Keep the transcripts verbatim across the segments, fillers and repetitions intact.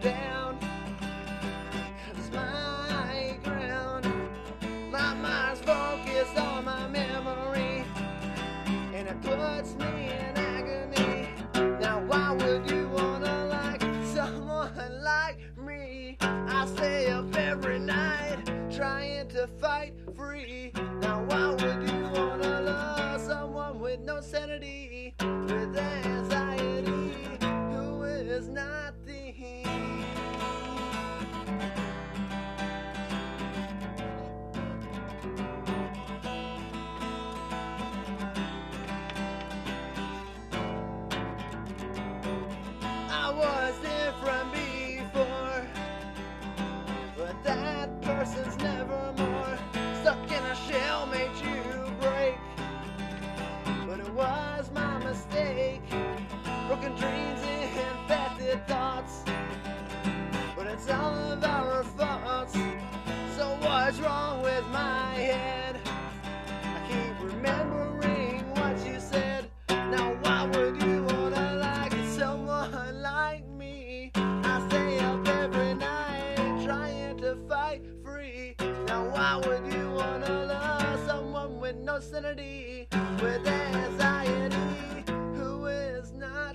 down, 'cause my ground, my mind's focused on my memory, and it puts me in agony. Now why would you wanna like someone like me? I stay up every night trying to fight free. Now why would you wanna love someone with no sanity, with anxiety, who is nothing? I was different before, but that person's nevermore. Stuck in a shell made you break, but it was my mistake. Broken dreams and infected thoughts, but it's all of our faults. So what's wrong with my head? I keep remembering what you said. Now why would you wanna like someone like me? I stay up every night trying to fight free. Now why would you wanna love someone with no sanity, with anxiety, who is nothing?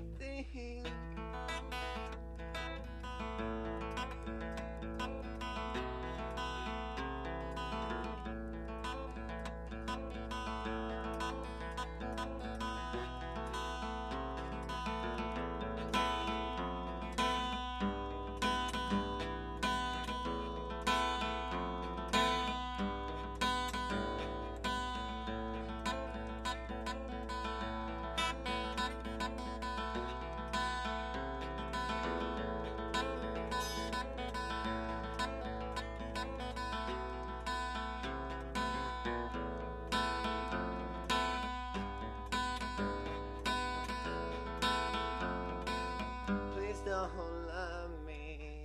Please don't love me.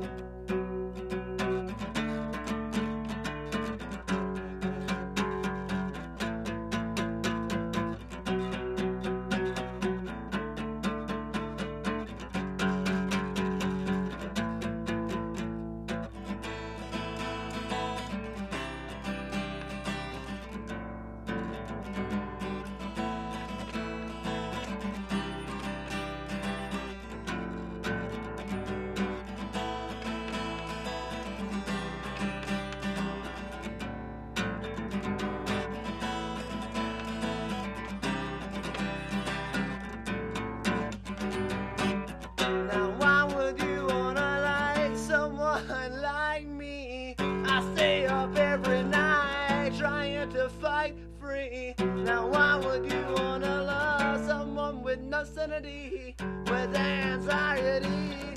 Like me, I stay up every night trying to fight free. Now why would you wanna love someone with no sanity, with anxiety?